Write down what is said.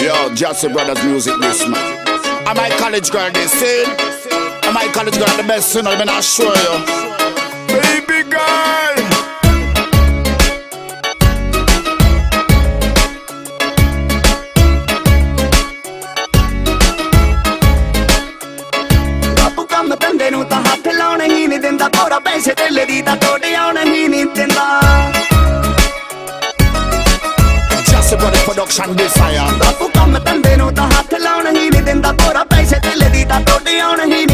Yo, Jesse Brothers music this man. And my college girl they say, and my college girl the best, you know, I'm not sure you. Baby girl. ਬਾਪੂ ਕੰਮ ਧੰਦੇ ਨੂੰ ਤਾਂ ਹੱਥ ਲਾਉਣ ਹੀ ਨਹੀਂ ਦਿੰਦਾ, ਤੋਰਾ ਪੈਸੇ ਢਿੱਲੇ ਦੀ ਤਾਂ ਟੋਡੇ ਆਉਣ ਹੀ ਨਹੀਂ ਦਿੰਦਾ। Jesse Brothers production this fire. ਬਾਪੂ ਕੰਮ ਧੰਦੇ ਨੂੰ ਤਾਂ ਹੱਥ ਲਾਉਣ ਹੀ ਨਹੀਂ ਦਿੰਦਾ, ਤੋਰਾ ਪੈਸੇ ਢਿੱਲੇ ਦੀ ਤਾਂ ਟੋਡੇ ਆਉਣ ਹੀ